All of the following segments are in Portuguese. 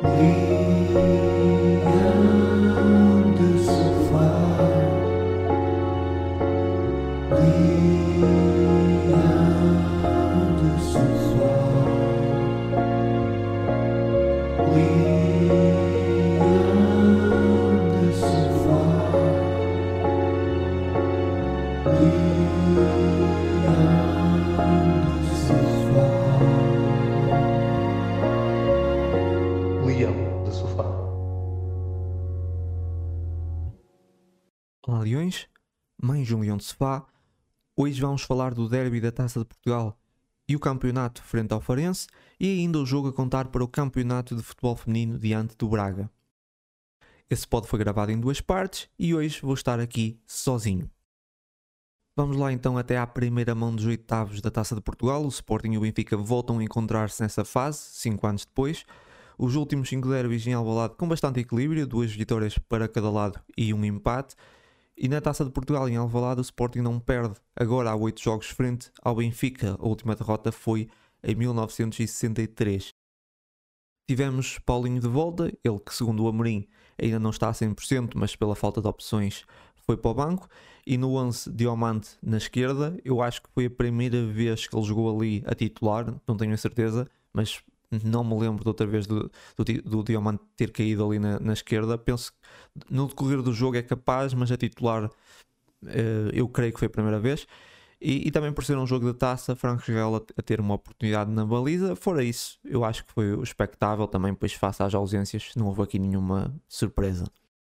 Leão de sofá, leão de sofá, leão de sofá, leão de sofá. Leão de sofá. Olá Leões, mais um Leão de Sofá. Hoje vamos falar do derby da Taça de Portugal e o campeonato frente ao Farense e ainda o jogo a contar para o campeonato de futebol feminino diante do Braga. Esse pod foi gravado em duas partes e hoje vou estar aqui sozinho. Vamos lá então até à primeira mão dos oitavos da Taça de Portugal. O Sporting e o Benfica voltam a encontrar-se nessa fase, 5 anos depois. Os últimos 5 derbys em Alvalade com bastante equilíbrio, 2 vitórias para cada lado e um empate. E na Taça de Portugal em Alvalade o Sporting não perde agora há 8 jogos frente ao Benfica. A última derrota foi em 1963. Tivemos Paulinho de volta, ele que segundo o Amorim ainda não está a 100%, mas pela falta de opções foi para o banco. E no 11 Diomande na esquerda, eu acho que foi a primeira vez que ele jogou ali a titular, não tenho a certeza, mas não me lembro de outra vez do Diomande ter caído ali na esquerda. Penso que no decorrer do jogo é capaz, mas a titular eu creio que foi a primeira vez. E também por ser um jogo de taça, Franco Gela a ter uma oportunidade na baliza. Fora isso, eu acho que foi o expectável também, pois face às ausências não houve aqui nenhuma surpresa.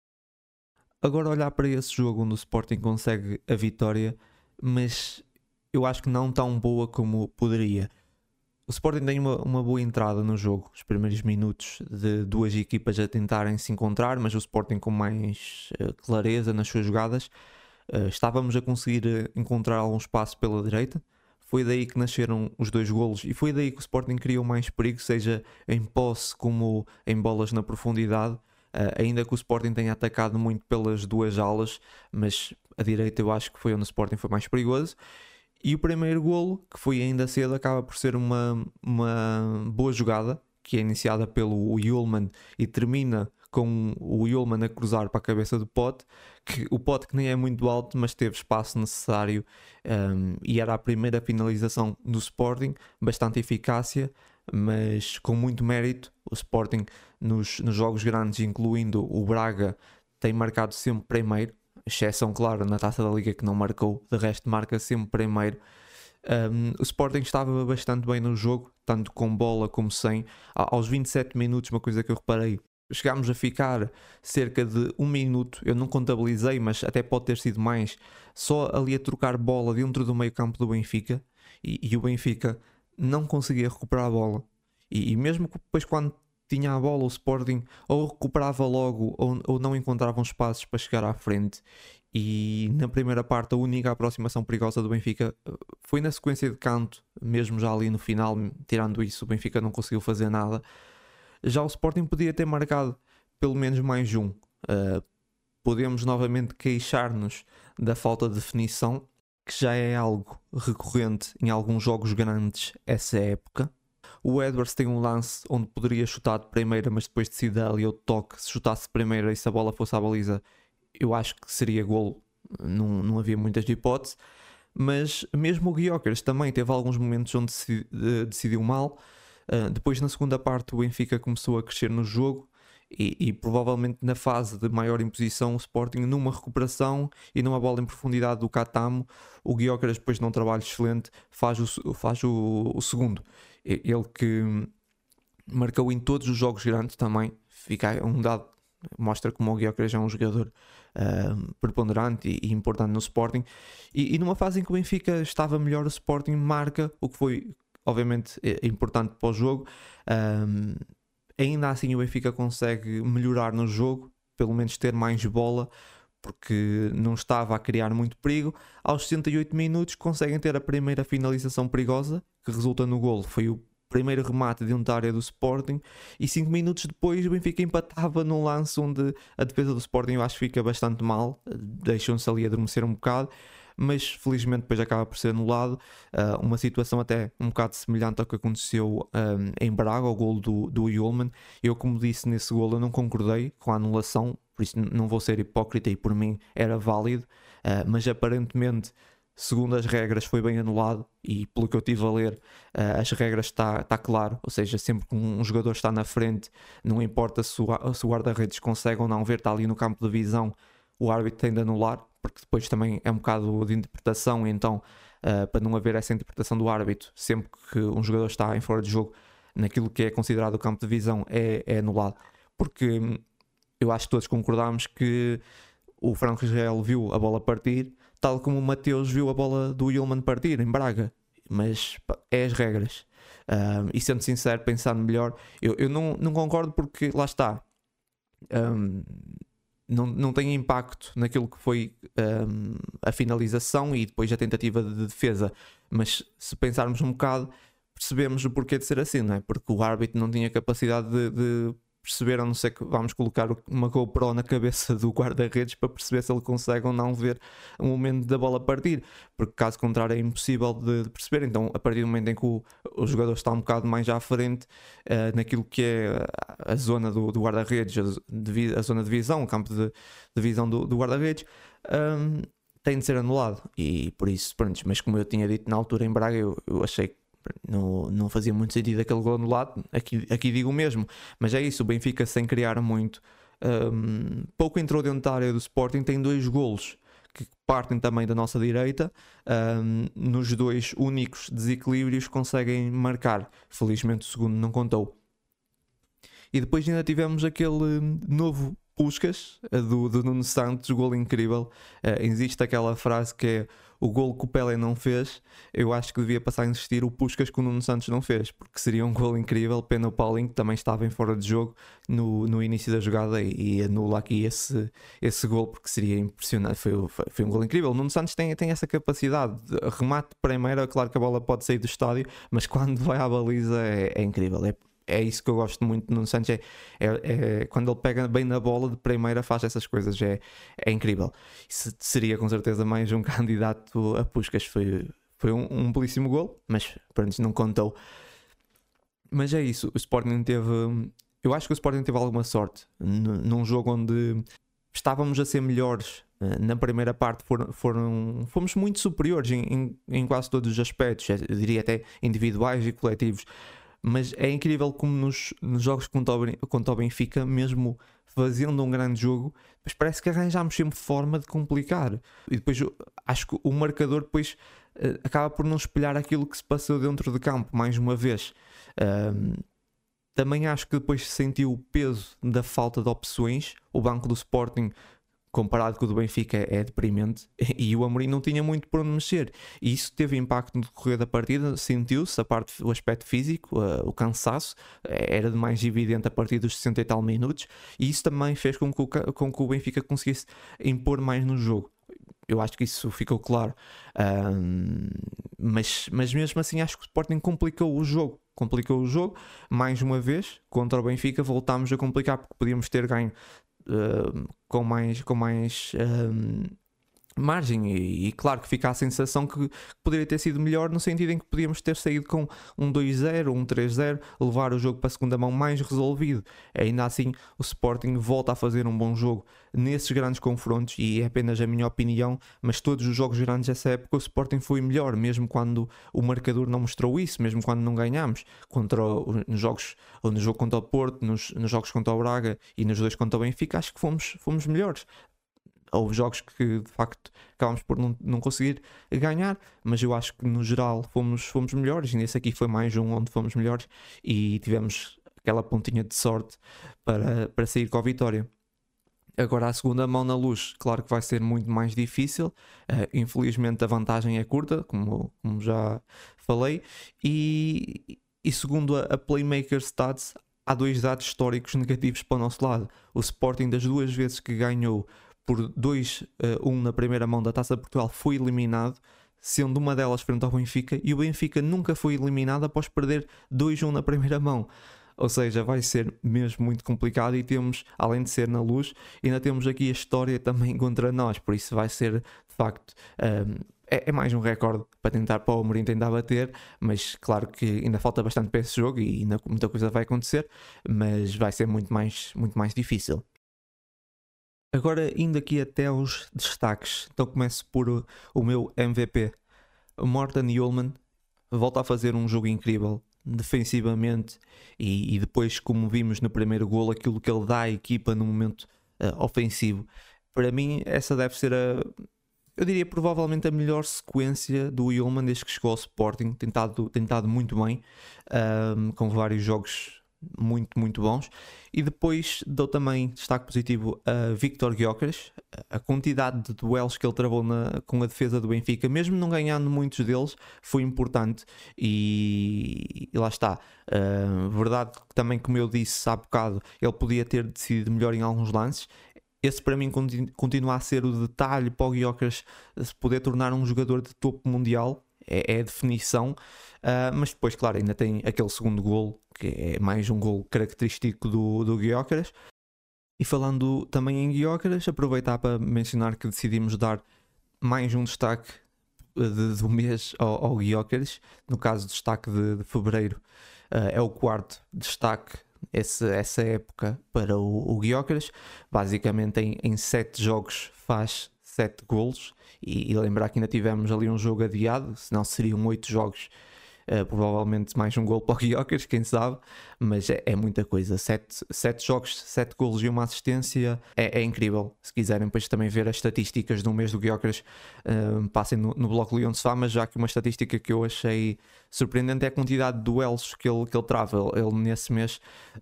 Agora olhar para esse jogo onde o Sporting consegue a vitória, mas eu acho que não tão boa como poderia. O Sporting tem uma boa entrada no jogo, os primeiros minutos de duas equipas a tentarem se encontrar, mas o Sporting com mais clareza nas suas jogadas. Estávamos a conseguir encontrar algum espaço pela direita, foi daí que nasceram os 2 golos e foi daí que o Sporting criou mais perigo, seja em posse como em bolas na profundidade. Ainda que o Sporting tenha atacado muito pelas duas alas, mas a direita eu acho que foi onde o Sporting foi mais perigoso. E o primeiro golo, que foi ainda cedo, acaba por ser uma boa jogada, que é iniciada pelo Yulman e termina com o Yulman a cruzar para a cabeça do Pote, o Pote que nem é muito alto, mas teve espaço necessário, e era a primeira finalização do Sporting, bastante eficácia, mas com muito mérito. O Sporting nos jogos grandes, incluindo o Braga, tem marcado sempre primeiro, exceção, claro, na Taça da Liga que não marcou, de resto marca sempre primeiro. O Sporting estava bastante bem no jogo, tanto com bola como sem. Aos 27 minutos, uma coisa que eu reparei, chegámos a ficar cerca de 1 minuto, eu não contabilizei, mas até pode ter sido mais, só ali a trocar bola dentro do meio campo do Benfica, e o Benfica não conseguia recuperar a bola. E mesmo que depois quando tinha a bola o Sporting ou recuperava logo ou não encontravam espaços para chegar à frente. E na primeira parte a única aproximação perigosa do Benfica foi na sequência de canto, mesmo já ali no final. Tirando isso, o Benfica não conseguiu fazer nada. Já o Sporting podia ter marcado pelo menos mais um. Podemos novamente queixar-nos da falta de definição, que já é algo recorrente em alguns jogos grandes essa época. O Edwards tem um lance onde poderia chutar de primeira, mas depois decide ali o toque. Se chutasse de primeira e se a bola fosse à baliza, eu acho que seria golo. Não havia muitas hipóteses. Mas mesmo o Gyökeres também teve alguns momentos onde decidiu mal. Depois na segunda parte o Benfica começou a crescer no jogo. E provavelmente na fase de maior imposição o Sporting, numa recuperação e numa bola em profundidade do Catamo, o Gyökeres depois de um trabalho excelente faz o segundo. Ele que marcou em todos os jogos grandes também, fica um dado, mostra como o Gyökeres é um jogador preponderante e importante no Sporting. E numa fase em que o Benfica estava melhor, o Sporting marca, o que foi obviamente importante para o jogo. Ainda assim o Benfica consegue melhorar no jogo, pelo menos ter mais bola, porque não estava a criar muito perigo. Aos 68 minutos conseguem ter a primeira finalização perigosa, que resulta no golo. Foi o primeiro remate dentro da área do Sporting, e 5 minutos depois o Benfica empatava num lance onde a defesa do Sporting eu acho que fica bastante mal, deixam-se ali adormecer um bocado. mas felizmente depois acaba por ser anulado. Uma situação até um bocado semelhante ao que aconteceu em Braga, o gol do Yulman. Eu, como disse nesse gol, eu não concordei com a anulação, por isso não vou ser hipócrita e por mim era válido, mas aparentemente, segundo as regras, foi bem anulado e pelo que eu estive a ler, as regras está claro, ou seja, sempre que um jogador está na frente, não importa se o guarda-redes consegue ou não ver, está ali no campo de visão, o árbitro tem de anular, porque depois também é um bocado de interpretação, então para não haver essa interpretação do árbitro, sempre que um jogador está em fora de jogo, naquilo que é considerado o campo de visão, é anulado, porque eu acho que todos concordámos que o Franco Israel viu a bola partir, tal como o Mateus viu a bola do Yulman partir em Braga, mas é as regras. E sendo sincero, pensando melhor, eu não concordo porque lá está, não tem impacto naquilo que foi a finalização e depois a tentativa de defesa, mas se pensarmos um bocado, percebemos o porquê de ser assim, não é? Porque o árbitro não tinha capacidade de perceber, a não ser que vamos colocar uma GoPro na cabeça do guarda-redes para perceber se ele consegue ou não ver o momento da bola partir, porque caso contrário é impossível de perceber. Então, a partir do momento em que o jogador está um bocado mais à frente naquilo que é a zona do guarda-redes, a zona de visão, o campo de visão do guarda-redes, tem de ser anulado, e por isso, pronto, mas como eu tinha dito na altura em Braga, eu achei que não fazia muito sentido aquele gol anulado. Aqui digo o mesmo, mas é isso, o Benfica sem criar muito, pouco entrou dentro da área do Sporting, tem 2 golos que partem também da nossa direita, nos 2 únicos desequilíbrios conseguem marcar, felizmente o segundo não contou. E depois ainda tivemos aquele novo Puskás, do Nuno Santos, gol incrível. Existe aquela frase que é: o gol que o Pelé não fez, eu acho que devia passar a existir o Puskás que o Nuno Santos não fez, porque seria um gol incrível. Pena o Paulinho, que também estava em fora de jogo no início da jogada, e anula aqui esse gol, porque seria impressionante. Foi um gol incrível. O Nuno Santos tem essa capacidade de remate de primeira. Claro que a bola pode sair do estádio, mas quando vai à baliza é incrível. É isso que eu gosto muito do Nuno Santos, quando ele pega bem na bola de primeira, faz essas coisas, é incrível. Isso seria com certeza mais um candidato a Puskás. Foi um belíssimo gol, mas pronto, não contou. Mas é isso, o Sporting eu acho que o Sporting teve alguma sorte num jogo onde estávamos a ser melhores. Na primeira parte fomos muito superiores em quase todos os aspectos, eu diria até individuais e coletivos. Mas é incrível como nos jogos contra o Benfica, mesmo fazendo um grande jogo, mas parece que arranjámos sempre forma de complicar. E depois acho que o marcador depois acaba por não espelhar aquilo que se passou dentro de campo, mais uma vez. Também acho que depois se sentiu o peso da falta de opções. O banco do Sporting, comparado com o do Benfica, é deprimente, e o Amorim não tinha muito por onde mexer, e isso teve impacto no decorrer da partida. Sentiu-se o aspecto físico, o cansaço era de mais evidente a partir dos 60 e tal minutos, e isso também fez com que o Benfica conseguisse impor mais no jogo. Eu acho que isso ficou claro, mas mesmo assim acho que o Sporting complicou o jogo mais uma vez. Contra o Benfica voltámos a complicar, porque podíamos ter ganho com mais margem, e claro que fica a sensação que poderia ter sido melhor, no sentido em que podíamos ter saído com um 2-0, um 3-0, levar o jogo para a segunda mão mais resolvido. Ainda assim o Sporting volta a fazer um bom jogo nesses grandes confrontos, e é apenas a minha opinião, mas todos os jogos grandes dessa época o Sporting foi melhor, mesmo quando o marcador não mostrou isso, mesmo quando não ganhámos. No jogo contra o Porto, nos jogos contra o Braga e nos 2 contra o Benfica, acho que fomos melhores. Houve jogos que de facto acabámos por não conseguir ganhar, mas eu acho que no geral fomos melhores, e nesse aqui foi mais um onde fomos melhores e tivemos aquela pontinha de sorte para sair com a vitória. Agora a segunda mão na Luz, claro que vai ser muito mais difícil. Infelizmente a vantagem é curta, como já falei, e segundo a Playmaker Stats, há 2 dados históricos negativos para o nosso lado. O Sporting, das 2 vezes que ganhou por 2-1 na primeira mão da Taça de Portugal, foi eliminado, sendo uma delas frente ao Benfica, e o Benfica nunca foi eliminado após perder 2-1 na primeira mão. ou seja, vai ser mesmo muito complicado e temos, além de ser na Luz, ainda temos aqui a história também contra nós, por isso vai ser de facto é mais um recorde para o Amorim tentar bater, mas claro que ainda falta bastante para esse jogo e ainda muita coisa vai acontecer, mas vai ser muito mais difícil. Agora indo aqui até aos destaques, então começo por o meu MVP. O Morten Hjulmand volta a fazer um jogo incrível defensivamente e depois, como vimos no primeiro golo, aquilo que ele dá à equipa no momento ofensivo. Para mim essa deve ser eu diria provavelmente a melhor sequência do Hjulmand desde que chegou ao Sporting. Tem estado muito bem, com vários jogos muito bons. E depois dou também destaque positivo a Viktor Gyökeres. A quantidade de duelos que ele travou com a defesa do Benfica, mesmo não ganhando muitos deles, foi importante e lá está. Verdade que também, como eu disse há bocado, ele podia ter decidido melhor em alguns lances. Esse para mim continua a ser o detalhe para o Gyökeres se poder tornar um jogador de topo mundial. É a definição, mas depois, claro, ainda tem aquele segundo golo, que é mais um golo característico do Gyökeres. E falando também em Gyökeres, aproveitar para mencionar que decidimos dar mais um destaque do mês ao Gyökeres. No caso, destaque de fevereiro, é o quarto destaque essa época para o Gyökeres. Basicamente em 7 jogos faz 7 golos e lembrar que ainda tivemos ali um jogo adiado, senão seriam 8 jogos, provavelmente mais um gol para o Gyökeres, quem sabe, mas é muita coisa. 7 jogos, 7 golos e uma assistência é incrível. Se quiserem depois também ver as estatísticas do mês do Gyökeres, passem no blog Leão de Fama, já que uma estatística que eu achei surpreendente é a quantidade de duelos que ele trava. Ele nesse mês,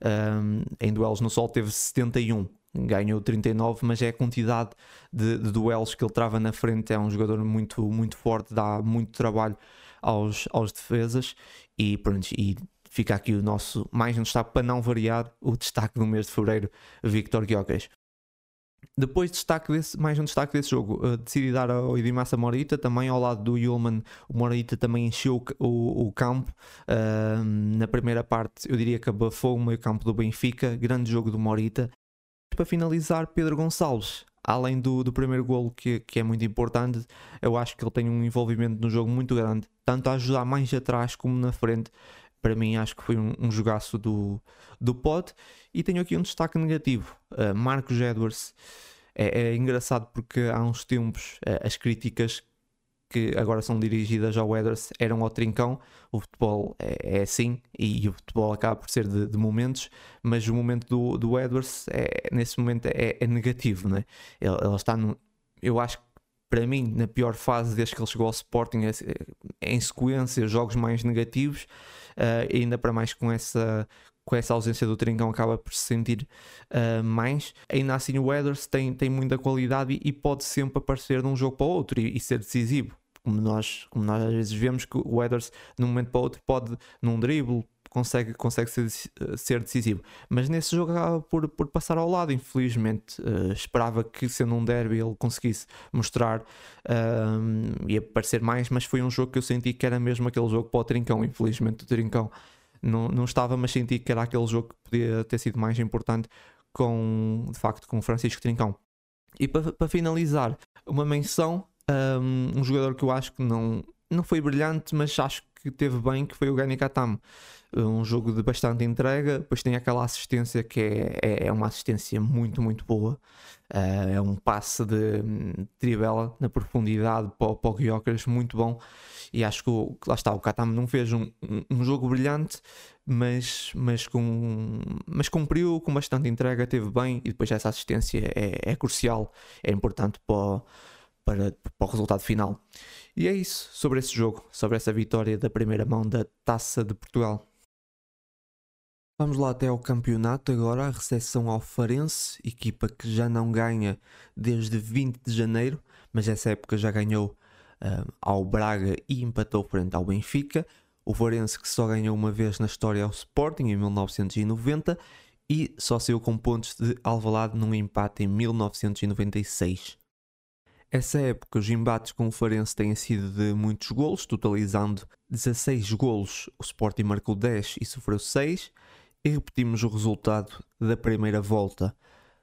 em duelos no Sol, teve 71. Ganhou 39, mas é a quantidade de duelos que ele trava na frente. É um jogador muito forte, dá muito trabalho aos defesas e pronto, e fica aqui o nosso mais um destaque para não variar, o destaque do mês de fevereiro, Viktor Gyökeres. Depois mais um destaque desse jogo, decidi dar ao Idimassa Morita, também ao lado do Hjulmand. O Morita também encheu o campo, na primeira parte eu diria que abafou o meio campo do Benfica. Grande jogo do Morita. Para finalizar, Pedro Gonçalves, além do primeiro golo que é muito importante, eu acho que ele tem um envolvimento no jogo muito grande, tanto a ajudar mais atrás como na frente. Para mim acho que foi um jogaço do Pod. E tenho aqui um destaque negativo, Marcos Edwards. É engraçado porque há uns tempos as críticas que agora são dirigidas ao Edwards eram ao Trincão. O futebol é assim e o futebol acaba por ser de momentos, mas o momento do Edwards nesse momento é negativo, né? Ele está eu acho que para mim na pior fase desde que ele chegou ao Sporting, em sequência jogos mais negativos, e ainda para mais com essa ausência do Trincão acaba por se sentir mais. Ainda assim o Edwards tem muita qualidade e pode sempre aparecer de um jogo para o outro e ser decisivo, como nós às vezes vemos que o Edwards de um momento para o outro pode, num drible, consegue ser decisivo, mas nesse jogo acaba por passar ao lado, infelizmente. Esperava que, sendo um derby, ele conseguisse mostrar e aparecer mais, mas foi um jogo que eu senti que era mesmo aquele jogo para o Trincão. Infelizmente o Trincão não estava, mas senti que era aquele jogo que podia ter sido mais importante de facto com o Francisco Trincão. E para finalizar, uma menção, um jogador que eu acho que não foi brilhante, mas acho que teve bem, que foi o Gani Katam. Um jogo de bastante entrega, depois tem aquela assistência que é uma assistência muito boa. É um passe de trivela na profundidade para o Gyökeres, muito bom. E acho que lá está, o Katam não fez um jogo brilhante, mas cumpriu com bastante entrega, teve bem, e depois essa assistência é crucial, é importante para o resultado final. E é isso sobre esse jogo, sobre essa vitória da primeira mão da Taça de Portugal. Vamos lá até ao campeonato agora, a recepção ao Farense, equipa que já não ganha desde 20 de janeiro, mas essa época já ganhou ao Braga e empatou frente ao Benfica. O Farense que só ganhou uma vez na história ao Sporting em 1990 e só saiu com pontos de Alvalade num empate em 1996. Essa época os embates com o Farense têm sido de muitos golos, totalizando 16 golos. O Sporting marcou 10 e sofreu 6. e repetimos o resultado da primeira volta.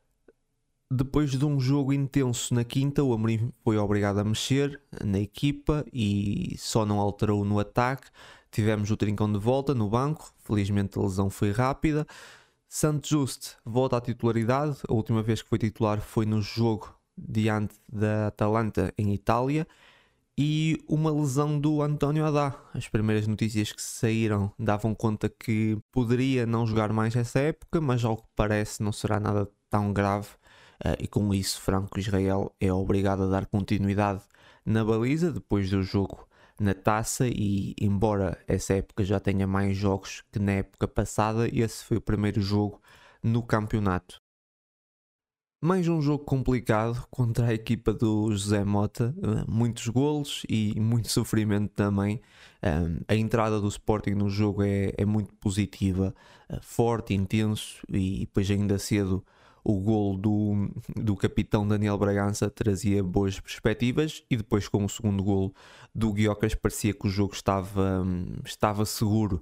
Depois de um jogo intenso na quinta, o Amorim foi obrigado a mexer na equipa e só não alterou no ataque. Tivemos o Trincão de volta no banco, felizmente a lesão foi rápida. Santo Juste volta à titularidade, a última vez que foi titular foi no jogo diante da Atalanta em Itália. E uma lesão do António Adá. As primeiras notícias que saíram davam conta que poderia não jogar mais essa época, mas ao que parece não será nada tão grave. E com isso Franco Israel é obrigado a dar continuidade na baliza depois do jogo na taça, e embora essa época já tenha mais jogos que na época passada, esse foi o primeiro jogo no campeonato. Mais um jogo complicado contra a equipa do José Mota, muitos golos e muito sofrimento também. A entrada do Sporting no jogo é muito positiva, forte, intenso, e depois ainda cedo o golo do capitão Daniel Bragança trazia boas perspectivas, e depois com o segundo golo do Gyökeres parecia que o jogo estava seguro.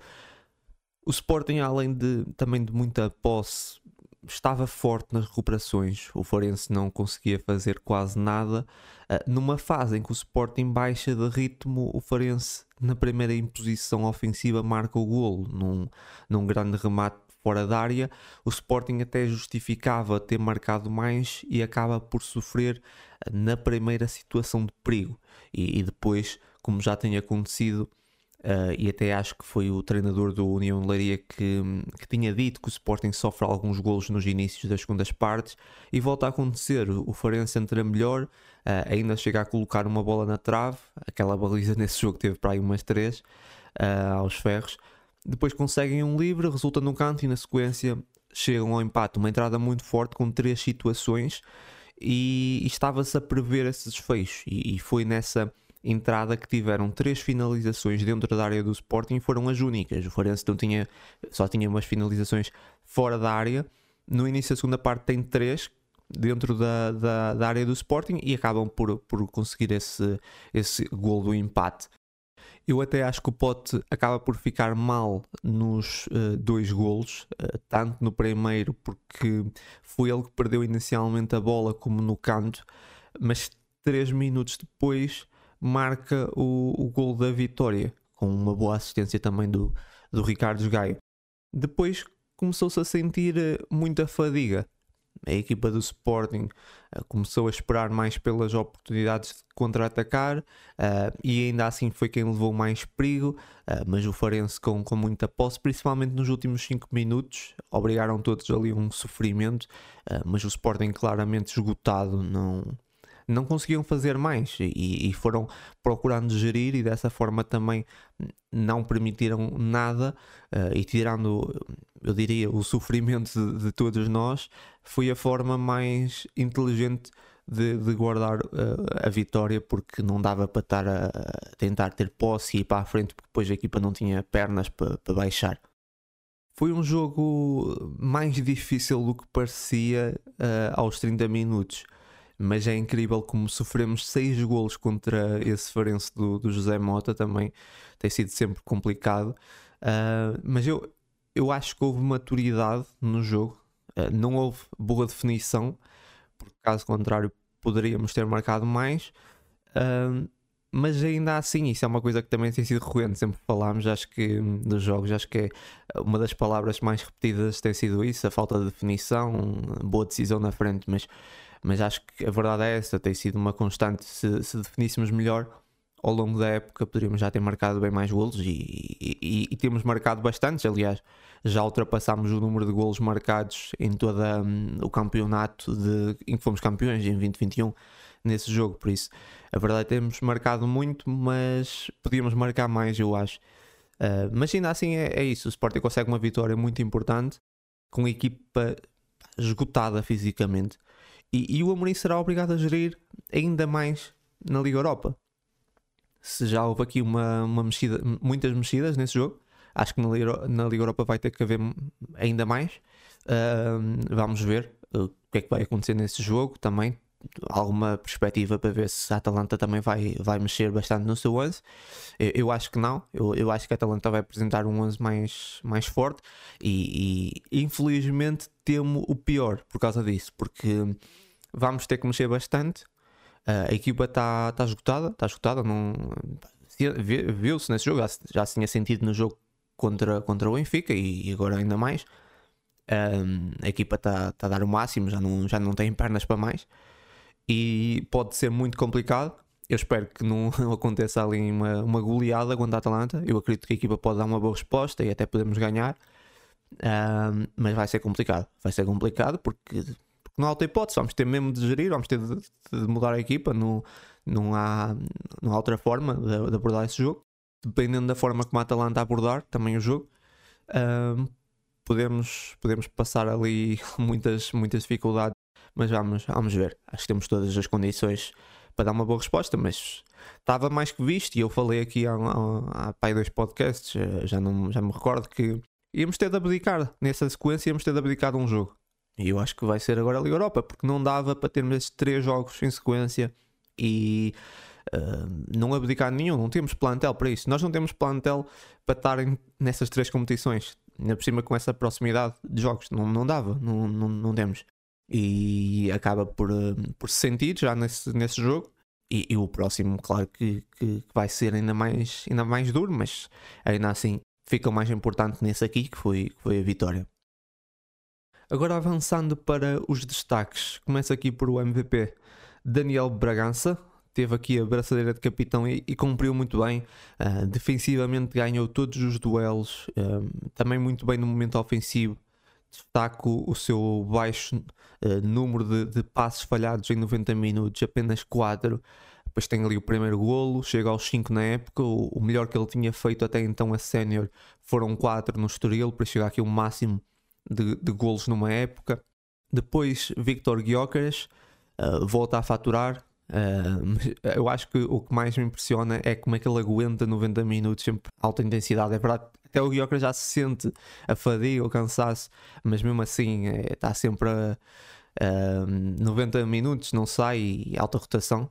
O Sporting, além também de muita posse, estava forte nas recuperações. O Farense não conseguia fazer quase nada. Numa fase em que o Sporting baixa de ritmo, o Farense, na primeira imposição ofensiva, marca o golo num grande remate fora da área. O Sporting até justificava ter marcado mais e acaba por sofrer na primeira situação de perigo. E depois, como já tem acontecido, e até acho que foi o treinador do União de Leiria que tinha dito que o Sporting sofre alguns golos nos inícios das segundas partes, e volta a acontecer. O Farense entra melhor, ainda chega a colocar uma bola na trave, aquela baliza nesse jogo teve para aí umas 3 aos ferros. Depois conseguem um livre, resulta num canto, e na sequência chegam ao empate. Uma entrada muito forte com 3 situações, e estava-se a prever esse desfecho, e foi nessa entrada que tiveram 3 finalizações dentro da área do Sporting, foram as únicas. O Farense só tinha umas finalizações fora da área. No início da segunda parte tem 3 dentro da área do Sporting, e acabam por conseguir esse gol do empate. Eu até acho que o Pote acaba por ficar mal nos 2 golos, tanto no primeiro, porque foi ele que perdeu inicialmente a bola, como no canto, mas 3 minutos depois marca o gol da vitória, com uma boa assistência também do Ricardo Gaio. Depois começou-se a sentir muita fadiga. A equipa do Sporting começou a esperar mais pelas oportunidades de contra-atacar, e ainda assim foi quem levou mais perigo, mas o Farense com muita posse, principalmente nos últimos 5 minutos, obrigaram todos ali um sofrimento, mas o Sporting claramente esgotado, não conseguiam fazer mais, e foram procurando gerir, e dessa forma também não permitiram nada, e tirando, eu diria, o sofrimento de todos nós, foi a forma mais inteligente de guardar a vitória, porque não dava para estar a tentar ter posse e ir para a frente, porque depois a equipa não tinha pernas para baixar. Foi um jogo mais difícil do que parecia aos 30 minutos. Mas é incrível como sofremos 6 golos contra esse Farense do José Mota. Também tem sido sempre complicado, mas eu acho que houve maturidade no jogo, não houve boa definição, porque caso contrário poderíamos ter marcado mais, mas ainda assim isso é uma coisa que também tem sido recorrente, sempre falámos, acho que dos jogos, acho que é uma das palavras mais repetidas tem sido isso, a falta de definição, boa decisão na frente, mas acho que a verdade é essa, tem sido uma constante. Se definíssemos melhor ao longo da época, poderíamos já ter marcado bem mais golos, e temos marcado bastantes. Aliás, já ultrapassámos o número de golos marcados em todo o campeonato em que fomos campeões, em 2021, nesse jogo. Por isso, a verdade é que temos marcado muito, mas podíamos marcar mais, eu acho. Mas ainda assim é isso, o Sporting consegue uma vitória muito importante, com a equipa esgotada fisicamente. E o Amorim será obrigado a gerir ainda mais na Liga Europa. Se já houve aqui uma mexida, muitas mexidas nesse jogo, acho que na Liga Europa vai ter que haver ainda mais. Vamos ver o que é que vai acontecer nesse jogo também. alguma perspectiva para ver se a Atalanta também vai mexer bastante no seu 11. Eu acho que não. Eu acho que a Atalanta vai apresentar um 11 mais forte e infelizmente temo o pior por causa disso, porque vamos ter que mexer bastante. A equipa está esgotada. Não, viu-se nesse jogo, já se tinha sentido no jogo contra o Benfica e agora ainda mais. A equipa está a dar o máximo, já não tem pernas para mais e pode ser muito complicado. Eu espero que não aconteça ali uma goleada contra a Atalanta. Eu acredito que a equipa pode dar uma boa resposta e até podemos ganhar, mas vai ser complicado porque não há outra hipótese. Vamos ter mesmo de gerir, vamos ter de mudar a equipa. Não há outra forma de abordar esse jogo, dependendo da forma como a Atalanta abordar também o jogo. Podemos passar ali muitas dificuldades, mas vamos ver. Acho que temos todas as condições para dar uma boa resposta, mas estava mais que visto, e eu falei aqui há 2 podcasts, já me recordo, que íamos ter de abdicar nessa sequência, íamos ter de abdicar de um jogo. E eu acho que vai ser agora a Liga Europa, porque não dava para termos estes 3 jogos em sequência e não abdicar de nenhum. Não temos plantel para isso. Nós não temos plantel para estarem nessas 3 competições. Ainda por cima, com essa proximidade de jogos, não dava, não temos. E acaba por se sentir já nesse jogo. E o próximo, claro que vai ser ainda mais duro, mas ainda assim fica o mais importante nesse aqui, que foi a vitória. Agora avançando para os destaques, começo aqui por o MVP. Daniel Bragança teve aqui a braçadeira de capitão e cumpriu muito bem. Defensivamente ganhou todos os duelos, também muito bem no momento ofensivo. Destaco o seu baixo número de passes falhados em 90 minutos, apenas 4. Depois tem ali o primeiro golo, chega aos 5 na época. O melhor que ele tinha feito até então a sénior foram 4 no Estoril, para chegar aqui o máximo de golos numa época. Depois Viktor Gyökeres volta a faturar. Eu acho que o que mais me impressiona é como é que ele aguenta 90 minutos sempre alta intensidade. É verdade, até o Gyökeres já se sente a fadiga, o cansaço, mas mesmo assim está sempre a 90 minutos, não sai, e alta rotação.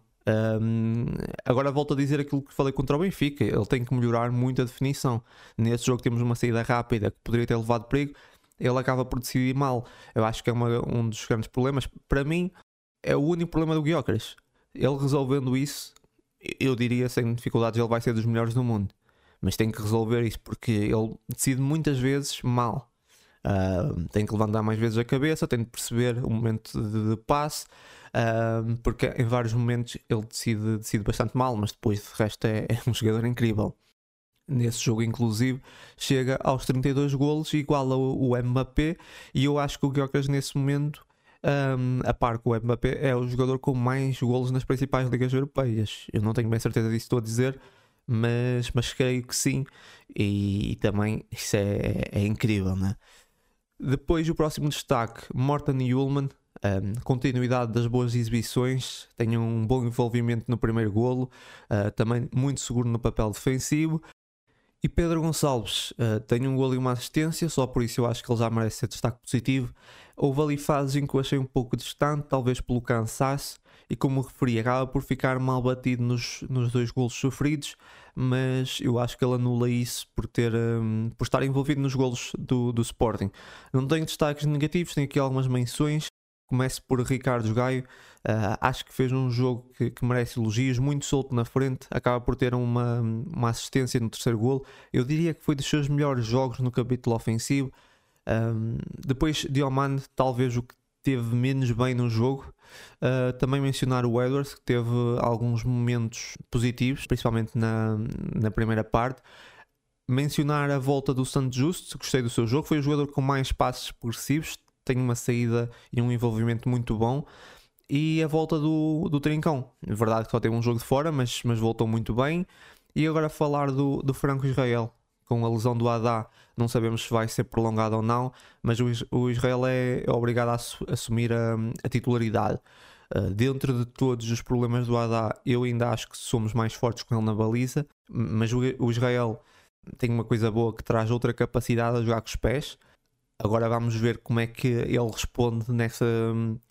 Agora volto a dizer aquilo que falei contra o Benfica, ele tem que melhorar muito a definição. Nesse jogo temos uma saída rápida que poderia ter levado perigo, ele acaba por decidir mal. Eu acho que é um dos grandes problemas. Para mim é o único problema do Gyökeres. Ele resolvendo isso, eu diria sem dificuldades ele vai ser dos melhores do mundo, mas tem que resolver isso porque ele decide muitas vezes mal. Tem que levantar mais vezes a cabeça, tem de perceber o momento de passe, porque em vários momentos ele decide bastante mal, mas depois de resto é um jogador incrível. Nesse jogo inclusive chega aos 32 golos, iguala o Mbappé, e eu acho que o Gyökeres nesse momento, a par com o Mbappé, é o jogador com mais golos nas principais ligas europeias. Eu não tenho bem certeza disso, estou a dizer, mas creio que sim, e também isso é incrível, né? Depois o próximo destaque, Morten Hjulmand. Continuidade das boas exibições, tem um bom envolvimento no primeiro golo, também muito seguro no papel defensivo. E Pedro Gonçalves tem um golo e uma assistência, só por isso eu acho que ele já merece ser destaque positivo. Houve ali fases em que eu achei um pouco distante, talvez pelo cansaço, e como referi, acaba por ficar mal batido nos 2 golos sofridos, mas eu acho que ele anula isso por estar envolvido nos golos do Sporting. Não tenho destaques negativos, tenho aqui algumas menções. Começo por Ricardo Gaio. Acho que fez um jogo que merece elogios, muito solto na frente, acaba por ter uma assistência no terceiro golo. Eu diria que foi dos seus melhores jogos no capítulo ofensivo. Depois Diomande, talvez o que teve menos bem no jogo. Também mencionar o Edwards, que teve alguns momentos positivos, principalmente na primeira parte. Mencionar a volta do Santo Justo, gostei do seu jogo, foi o jogador com mais passes progressivos, tem uma saída e um envolvimento muito bom. E a volta do Trincão, é verdade que só teve um jogo de fora, mas voltou muito bem. E agora falar do Franco Israel, com a lesão do Haddad, não sabemos se vai ser prolongado ou não, mas o Israel é obrigado a assumir a titularidade. Dentro de todos os problemas do Haddad, eu ainda acho que somos mais fortes com ele na baliza, mas o Israel tem uma coisa boa que traz outra capacidade a jogar com os pés. Agora vamos ver como é que ele responde nessa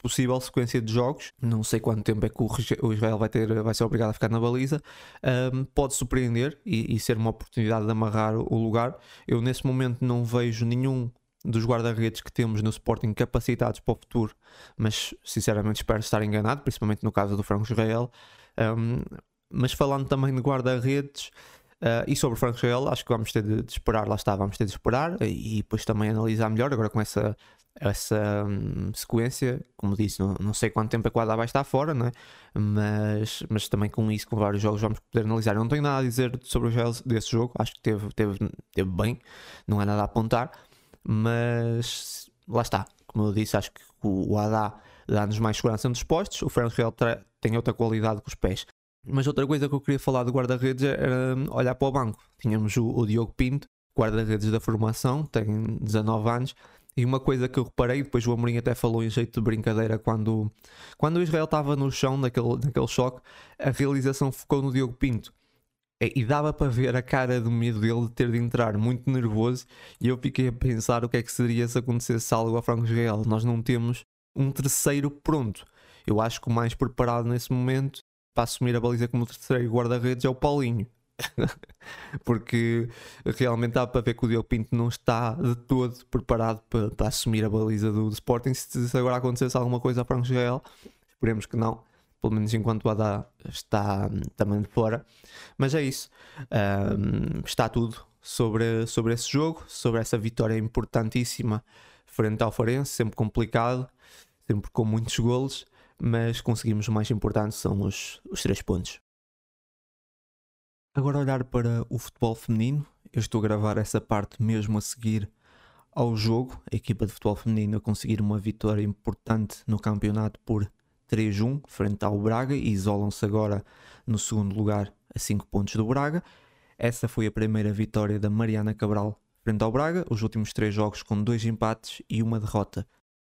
possível sequência de jogos. Não sei quanto tempo é que o Israel vai ser obrigado a ficar na baliza. Pode surpreender e ser uma oportunidade de amarrar o lugar. Eu nesse momento não vejo nenhum dos guarda-redes que temos no Sporting capacitados para o futuro, mas sinceramente espero estar enganado, principalmente no caso do Franco Israel. Mas falando também de guarda-redes e sobre o Franco Israel, acho que vamos ter de esperar, lá está, vamos ter de esperar e depois também analisar melhor agora com essa sequência. Como disse, não sei quanto tempo é que o Haddad vai estar fora, não é? Mas também com isso, com vários jogos, vamos poder analisar. Eu não tenho nada a dizer sobre o Israel desse jogo, acho que teve bem, não há nada a apontar, mas lá está, como eu disse, acho que o Haddad dá-nos mais segurança nos postos, o Franco Israel tem outra qualidade com os pés. Mas outra coisa que eu queria falar de guarda-redes era olhar para o banco. Tínhamos o Diogo Pinto, guarda-redes da formação, tem 19 anos, e uma coisa que eu reparei, depois o Amorim até falou em jeito de brincadeira, quando o Israel estava no chão, naquele choque, a realização focou no Diogo Pinto. E dava para ver a cara de medo dele de ter de entrar, muito nervoso, e eu fiquei a pensar o que é que seria se acontecesse algo ao Franco Israel. Nós não temos um terceiro pronto. Eu acho que o mais preparado nesse momento para assumir a baliza como terceiro guarda-redes é o Paulinho. Porque realmente dá para ver que o Diogo Pinto não está de todo preparado para assumir a baliza do Sporting. Se agora acontecesse alguma coisa a Franco Israel, esperemos que não, pelo menos enquanto o Haddad está também de fora. Mas é isso, está tudo sobre esse jogo, sobre essa vitória importantíssima frente ao Farense, sempre complicado, sempre com muitos golos, mas conseguimos. O mais importante são os 3 pontos. Agora olhar para o futebol feminino, eu estou a gravar essa parte mesmo a seguir ao jogo, a equipa de futebol feminino a conseguir uma vitória importante no campeonato por 3-1 frente ao Braga e isolam-se agora no segundo lugar a 5 pontos do Braga. Essa foi a primeira vitória da Mariana Cabral frente ao Braga, os últimos 3 jogos com 2 empates e 1 derrota.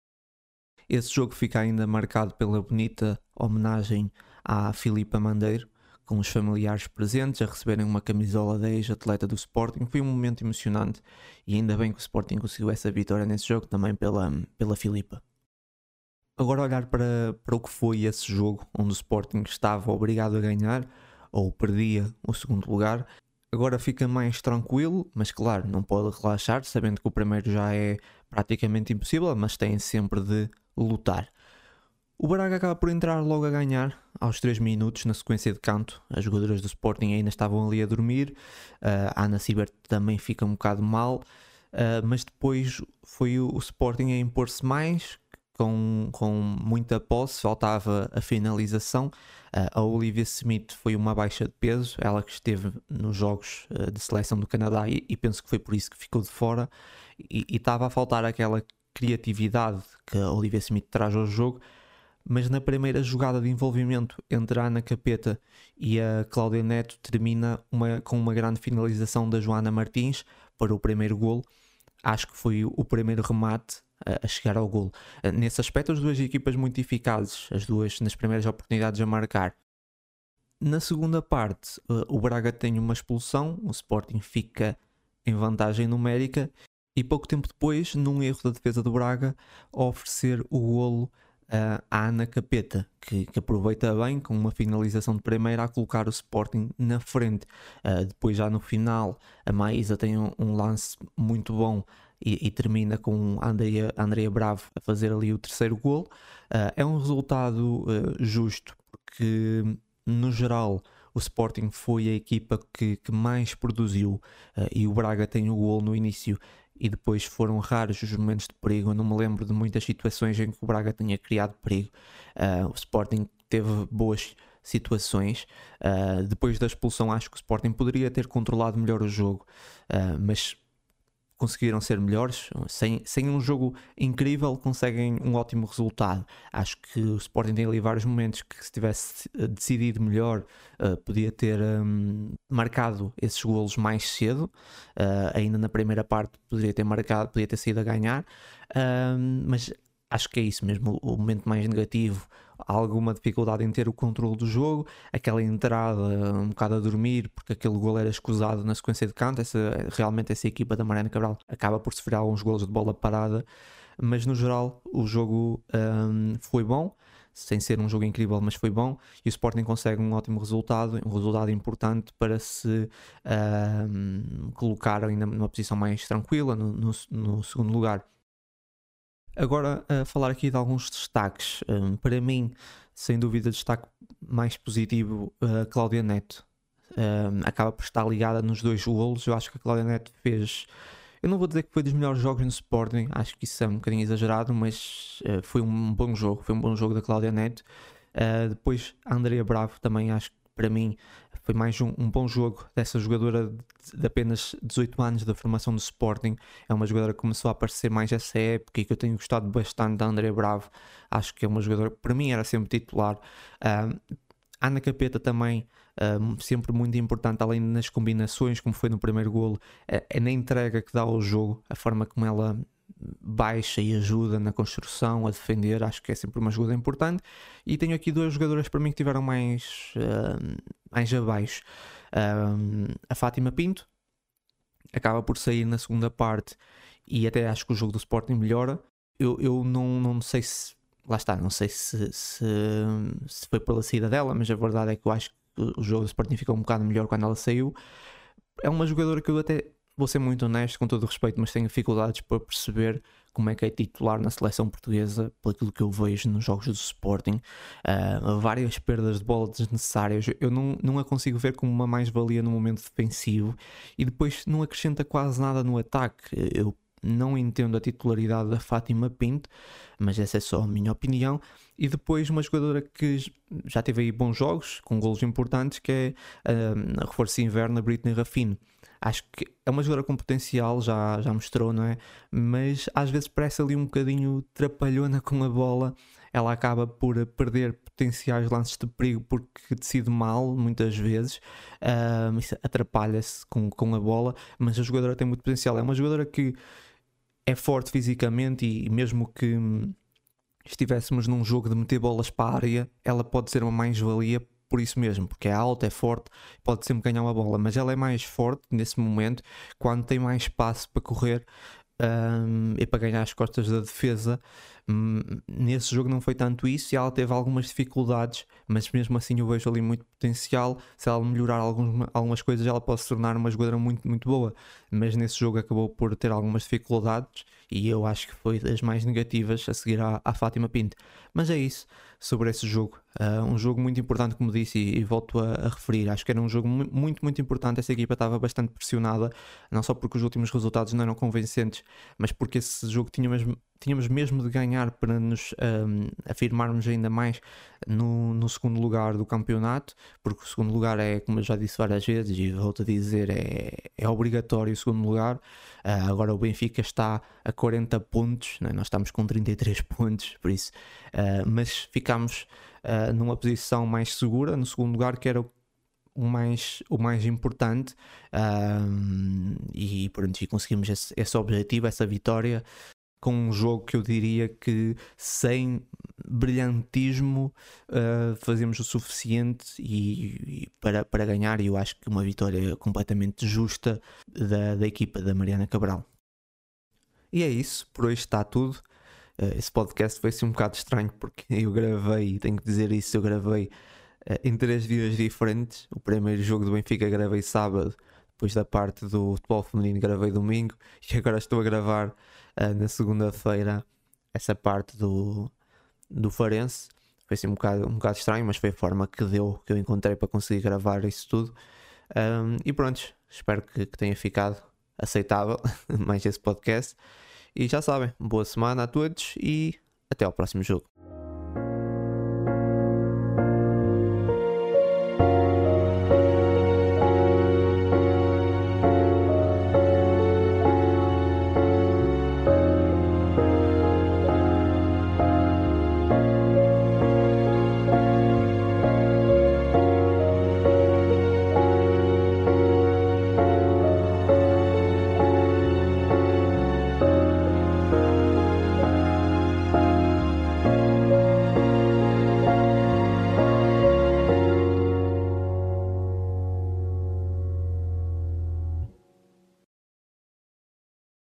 Esse jogo fica ainda marcado pela bonita homenagem à Filipa Mandeiro, com os familiares presentes a receberem uma camisola da ex-atleta do Sporting. Foi um momento emocionante e ainda bem que o Sporting conseguiu essa vitória nesse jogo, também pela Filipa. Agora olhar para o que foi esse jogo, onde o Sporting estava obrigado a ganhar, ou perdia o segundo lugar. Agora fica mais tranquilo, mas claro, não pode relaxar, sabendo que o primeiro já é praticamente impossível, mas tem sempre de lutar. O Braga acaba por entrar logo a ganhar aos 3 minutos na sequência de canto. As jogadoras do Sporting ainda estavam ali a dormir, a Ana Sibert também fica um bocado mal, mas depois foi o Sporting a impor-se mais, com muita posse, faltava a finalização. A Olivia Smith foi uma baixa de peso, ela que esteve nos jogos de seleção do Canadá e penso que foi por isso que ficou de fora, e estava a faltar aquela criatividade que a Olivia Smith traz ao jogo. Mas na primeira jogada de envolvimento entre a Ana Capeta e a Cláudia Neto termina com uma grande finalização da Joana Martins para o primeiro golo. Acho que foi o primeiro remate a chegar ao golo. Nesse aspecto, as duas equipas muito eficazes, as duas nas primeiras oportunidades a marcar. Na segunda parte, o Braga tem uma expulsão, o Sporting fica em vantagem numérica e pouco tempo depois, num erro da defesa do Braga, a oferecer o golo a Ana Capeta, que aproveita bem com uma finalização de primeira a colocar o Sporting na frente. Depois já no final a Maísa tem um lance muito bom e termina com a Andrea Bravo a fazer ali o terceiro golo. É um resultado justo, porque no geral o Sporting foi a equipa que mais produziu, e o Braga tem o golo no início e depois foram raros os momentos de perigo. Eu não me lembro de muitas situações em que o Braga tenha criado perigo. O Sporting teve boas situações. Depois da expulsão acho que o Sporting poderia ter controlado melhor o jogo, mas conseguiram ser melhores. Sem um jogo incrível conseguem um ótimo resultado. Acho que o Sporting tem ali vários momentos que, se tivesse decidido melhor, podia ter marcado esses golos mais cedo. Ainda na primeira parte podia ter sido a ganhar, mas acho que é isso mesmo, o momento mais negativo. Alguma dificuldade em ter o controle do jogo, aquela entrada um bocado a dormir, porque aquele gol era escusado na sequência de canto. Realmente essa equipa da Mariana Cabral acaba por sofrer alguns golos de bola parada, mas no geral o jogo foi bom, sem ser um jogo incrível, mas foi bom, e o Sporting consegue um ótimo resultado, um resultado importante para se colocar ainda numa posição mais tranquila no segundo lugar. Agora, a falar aqui de alguns destaques. Para mim, sem dúvida, destaque mais positivo, a Cláudia Neto. Acaba por estar ligada nos 2 golos. Eu acho que a Cláudia Neto fez... Eu não vou dizer que foi dos melhores jogos no Sporting, acho que isso é um bocadinho exagerado, mas foi um bom jogo da Cláudia Neto. Depois, a Andrea Bravo também, acho que para mim foi mais um bom jogo dessa jogadora de apenas 18 anos da formação do Sporting. É uma jogadora que começou a aparecer mais essa época e que eu tenho gostado bastante da Andrea Bravo. Acho que é uma jogadora que para mim era sempre titular. A Ana Capeta também, sempre muito importante, além nas combinações, como foi no primeiro golo, é na entrega que dá ao jogo, a forma como ela baixa e ajuda na construção, a defender. Acho que é sempre uma jogadora importante. E tenho aqui 2 jogadoras para mim que tiveram mais abaixo. A Fátima Pinto acaba por sair na segunda parte e até acho que o jogo do Sporting melhora. Eu não sei se... Lá está, não sei se foi pela saída dela, mas a verdade é que eu acho que o jogo do Sporting ficou um bocado melhor quando ela saiu. É uma jogadora que eu até vou ser muito honesto, com todo o respeito, mas tenho dificuldades para perceber como é que é titular na seleção portuguesa, pelo que eu vejo nos jogos do Sporting. Várias perdas de bola desnecessárias. Eu não a consigo ver como uma mais-valia no momento defensivo e depois não acrescenta quase nada no ataque. Eu não entendo a titularidade da Fátima Pinto, mas essa é só a minha opinião. E depois uma jogadora que já teve aí bons jogos, com golos importantes, que é a reforço inverno, a Britney Rafino. Acho que é uma jogadora com potencial, já mostrou, não é? Mas às vezes parece ali um bocadinho trapalhona com a bola. Ela acaba por perder potenciais lances de perigo porque decide mal, muitas vezes. Atrapalha-se com a bola, mas a jogadora tem muito potencial. É uma jogadora que é forte fisicamente e mesmo que estivéssemos num jogo de meter bolas para a área, ela pode ser uma mais-valia por isso mesmo, porque é alta, é forte, pode sempre ganhar uma bola, mas ela é mais forte nesse momento quando tem mais espaço para correr e para ganhar as costas da defesa. Nesse jogo não foi tanto isso e ela teve algumas dificuldades, mas mesmo assim eu vejo ali muito potencial. Se ela melhorar algumas coisas, ela pode se tornar uma jogadora muito, muito boa, mas nesse jogo acabou por ter algumas dificuldades e eu acho que foi das mais negativas a seguir à Fátima Pinto. Mas é isso sobre esse jogo. Um jogo muito importante, como disse, e volto a referir. Acho que era um jogo muito, muito importante. Essa equipa estava bastante pressionada, não só porque os últimos resultados não eram convincentes, mas porque esse jogo tínhamos mesmo de ganhar para nos afirmarmos ainda mais no segundo lugar do campeonato, porque o segundo lugar é, como eu já disse várias vezes e volto a dizer, é obrigatório o segundo lugar. Agora o Benfica está a 40 pontos, né? Nós estamos com 33 pontos, por isso, mas ficámos numa posição mais segura no segundo lugar, que era o mais importante, e pronto, e conseguimos esse objetivo, essa vitória, com um jogo que eu diria que sem brilhantismo fazemos o suficiente e para ganhar, e eu acho que uma vitória completamente justa da equipa da Mariana Cabral. E é isso, por hoje está tudo. Esse podcast foi assim um bocado estranho porque eu gravei, tenho que dizer isso, eu gravei em 3 dias diferentes. O primeiro jogo do Benfica gravei sábado, depois da parte do futebol feminino gravei domingo e agora estou a gravar na segunda-feira essa parte do Farense. Foi assim um bocado estranho, mas foi a forma que eu encontrei para conseguir gravar isso tudo. E pronto, espero que tenha ficado aceitável mais esse podcast. E já sabem, boa semana a todos e até ao próximo jogo.